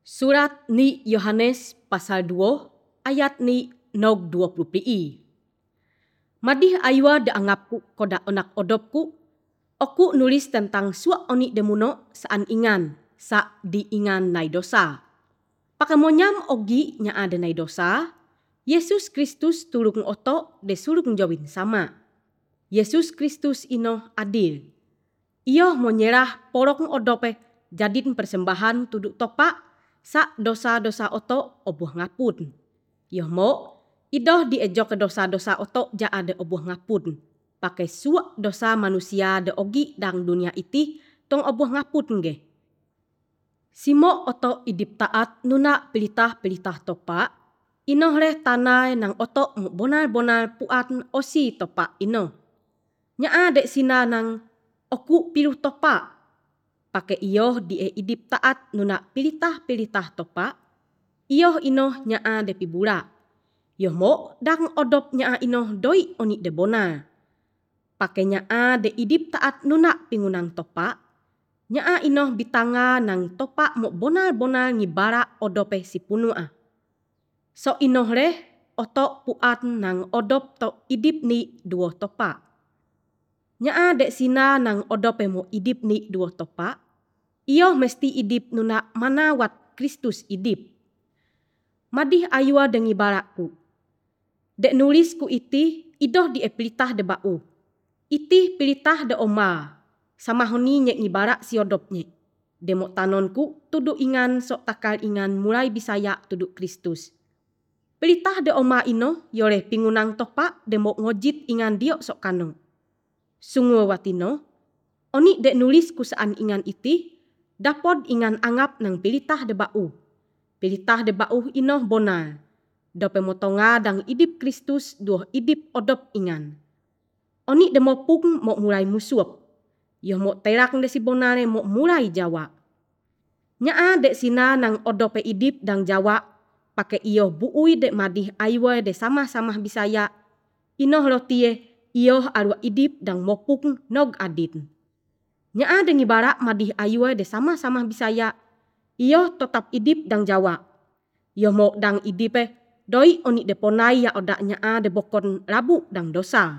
Surat ni Yohanes pasal 2 ayat ni nog 20 pi. Madih aywa de angapku koda onak odopku. Oku nulis tentang suak oni demuno saan ingan sa di ingan nai dosa. Pakamonyam ogi nya ada nai dosa. Yesus Kristus tulung oto de sulung jawin sama. Yesus Kristus ino adil. Iyo menyerah porong odope jadin persembahan tuduk topa sa dosa-dosa oto obuh ngapun. Yo mo idoh diejok ke dosa-dosa oto ja ada obuh ngapun. Pakai suak dosa manusia de ogi dang dunia iti tong obuh ngapun ge. Simo oto idip taat nuna pelitah-pelitah topa. Inoh leh tanai nang oto bonal-bonal puat osi topa ino. Nya ade sina nang oku piluh topa. Pakai iyo die idip taat nuna pilitah-pilitah topa. Iyo inoh nyaa de pibula. Yo mo dang odop nyaa inoh doi oni de bonal. Pakai nyaa de idip taat nuna pingunang topa. Nyaa inoh bitanga nang topa mo bonal-bonal ngibara odope si punua. So inoh leh oto puat nang odop to idip ni duo topa. Nyaa de sina nang odope mo idip ni duo topa. Iyo mesti idip nuna manawat Kristus idip. Madih ayua dengi barakku. Dek nulisku iti idoh di pelitah de bau. Iti pelitah de oma. Sama honi nyek ngibarak si odopnya. Demok tanonku tuduk ingan sok takal ingan mulai bisaya tuduk Kristus. Pelitah de oma ino yoleh pingunang topa demok ngojit ingan diok sok kano. Sungguh watino. Oni dek nulisku saan ingan iti. Dapod ingan angap nang pilitah de bau. Pilitah de bau inoh bonal. Dope motonga dang idip Kristus duh idip odop ingan. Oni de mopung mo mulai musup. Yoh mo terak de si bonale mo mulai jawa. Nyaa dek sina nang odope idip dang jawa. Pakai iyo buui dek madih aywa de sama-sama bisaya. Inoh lo tie iyo arwa idip dang mopung nog adin. Nyaa dengi barak madih ayua de sama-sama bisaya. Iyo tetap idip dang jawa. Iyo mo dang idipe doi oni de ponai ya odak nyaa de bokon rabu dang dosa.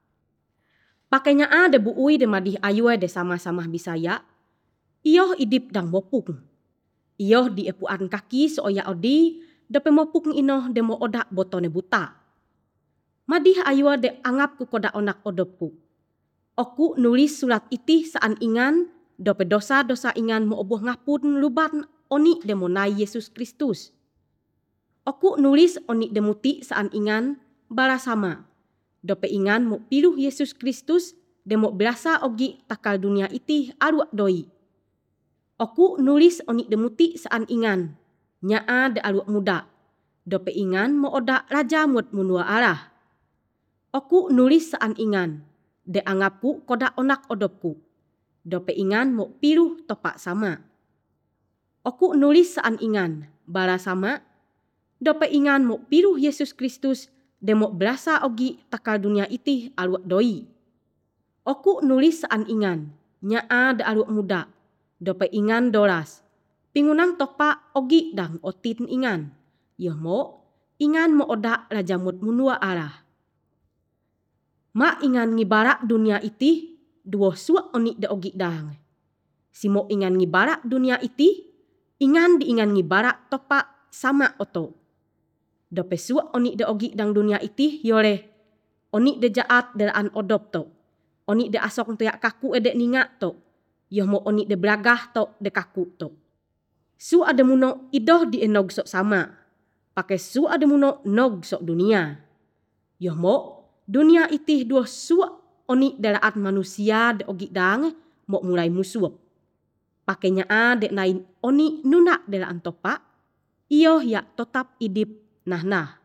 Pakai nyaa de buui de madih ayua de sama-sama bisaya. Iyo idip dang mopung. Iyo di epuan kaki seoya odi dope mopung inoh de mo odak botone buta. Madih ayua de angap ku koda onak odopku. Oku nulis surat iti saan ingan dope dosa-dosa ingan mo obuh ngapun luban oni demonai Yesus Kristus. Oku nulis oni demuti saan ingan bala sama. Dope ingan mo piluh Yesus Kristus demo belasa ogi takal dunia iti aruak doi. Oku nulis oni demuti saan ingan nyaa de aruak muda. Dope ingan mo odak raja mut munua arah. Oku nulis saan ingan. De angapku koda onak odopku. Dope ingan mo piluh topak sama. Oku nulis saan ingan. Bala sama. Dope ingan mo piluh Yesus Kristus. Demo belasa ogi takal dunia iti aluak doi. Oku nulis saan ingan. Nyaa de aluak muda. Dope ingan dolas. Pingunang topak ogi dang otin ingan. Yoh mo ingan mo odak rajamut munua arah. Ma ingan ngibarak dunia iti, duo suak oni de ogi dang. Simo ingan ngibarak dunia iti, ingan di ingan ngibarak topa sama oto. Dope suak oni de ogi dang dunia iti, yoleh. Oni de jaat delaan odop to. Oni de asok tuyak kaku edek ningak to. Yoh mo oni de belagah to de kaku to. Su ade muno idoh di enog sok sama. Pakai su ade muno nog sok dunia. Yoh mo dunia itih dua suak oni delaat manusia de ogi dang mo mulai musup. Pakainya dek nain oni nuna delaan topa. Iyo ya tetap idip nah.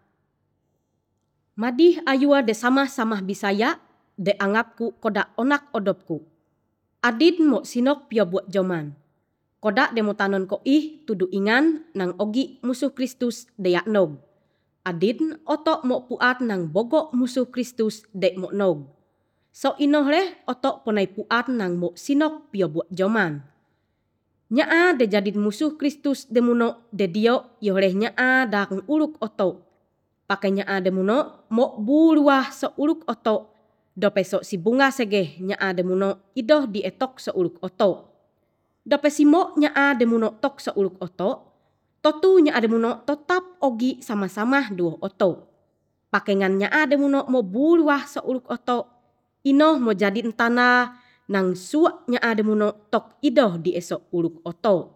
Madih ayua de sama-sama bisaya de angapku koda onak odopku. Adin mo sinok pio buat joman. Koda de mo tanon ko tudu ingan nang ogi musuh Kristus de yak nog. Adin otok mo puat nang bogok musuh Kristus dek mo nog. So inoh leh otok ponai puat nang mo sinok pio buat joman. Nyaa de jadi musuh Kristus demuno de dio yohleh nyaa dang uluk oto. Pakai nyaa demuno mo buluah so uluk oto. Dope so si bunga segeh nyaa demuno idoh di etok so uluk oto. Dope si mo nyaa demuno tok so uluk oto. Totu nyaa demuno tetap ogi sama-sama duo oto. Pakai ngan nyaa demuno mo buluah so uluk oto. Inoh mo jadi entana nang suak nyaa demuno tok idoh di esok uluk oto.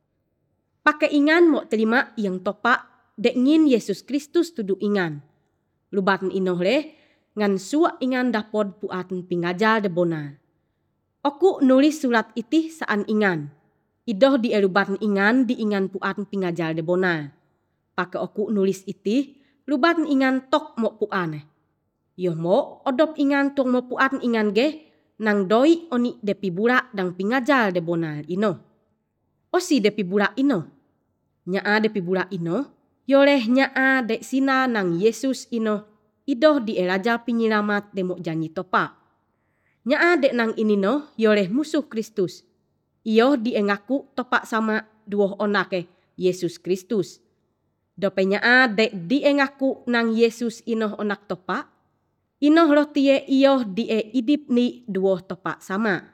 Pakai ingan mo terima yang topa dek ngin Yesus Kristus tudu ingan. Lubaten inoh leh ngan suak ingan dapod puaten pingajal debona. Oku nulis surat itih saan ingan. Idoh di lubaten ingan di ingan puaten pingajal debona. Pakai oku nulis itih lubaten ingan tok mo puane. Yo mo odop ingan tong mo puaten ingan ge nang doi oni depi bura dang pingajal debona ino. Osi depi bura ino. Nyaa depi bura ino. Yoleh nyaa dek sina nang Yesus ino. Idoh di raja penyelamat demo janji topa. Nyaa dek nang ini no yoleh musuh Kristus. Iyo di ngaku topa sama duoh onake Yesus Kristus. Dope nyaa dek di ngaku nang Yesus ino onak topa. Inoh lo tie iyo di idip ni duoh topa sama.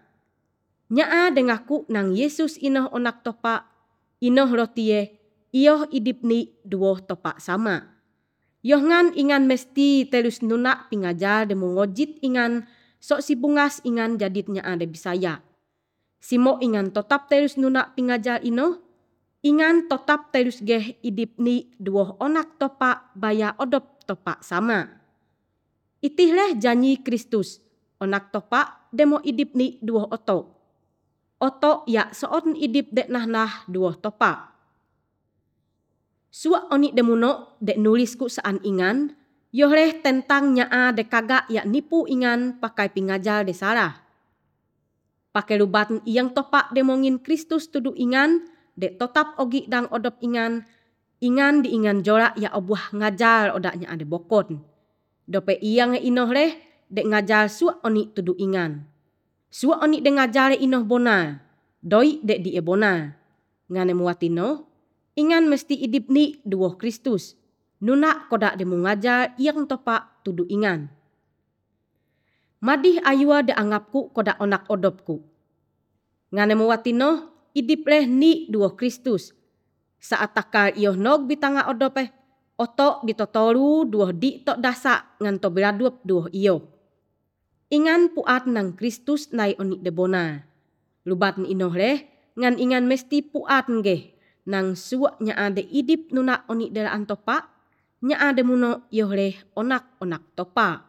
Nyaa de ngaku nang Yesus ino onak topa. Inoh lo tie iyo idip ni duoh topa sama. Yohngan ingan mesti terus nunak pingajal demu ngojit ingan sok si bungas ingan jaditnya ada bisaya. Simo ingan tetap terus nunak pingajal ino, ingan tetap terus geh idip ni duoh onak topa baya odop topa sama. Itih leh janji Kristus, onak topa demo idip ni duoh oto. Oto ya soon idip dek nah duoh topa. Suak oni demuno dek nulisku saan ingan, yohleh tentang nyaa dek kagak ya nipu ingan pakai pingajal de salah. Pakai lubaten iyang topak demongin Kristus tudu ingan, dek tetap ogi dang odop ingan di ingan jorak ya obuah ngajal odaknya ade bokon. Dope iyang inoh leh dek ngajal suak oni tudu ingan. Suak oni dek ngajal inoh bona, doi dek di bona. Ngane muatino, ingan mesti idip ni duoh Kristus. Nunak kodak demu ngajar yang topak tudu ingan. Madih ayua de anggapku kodak onak odopku. Ngane muatino idip leh ni duoh Kristus. Saat takal iyo nog bitanga odope. Otok ditotoru duoh di tok dasak ngan to beradup duoh iyo. Ingan puat nang Kristus nai onik debona. Lubaten inoh leh ngan ingan mesti puat ngeh. Nang suak nyaa de idip nunak onik delaan topa, nyaa de muno yohleh onak-onak topa.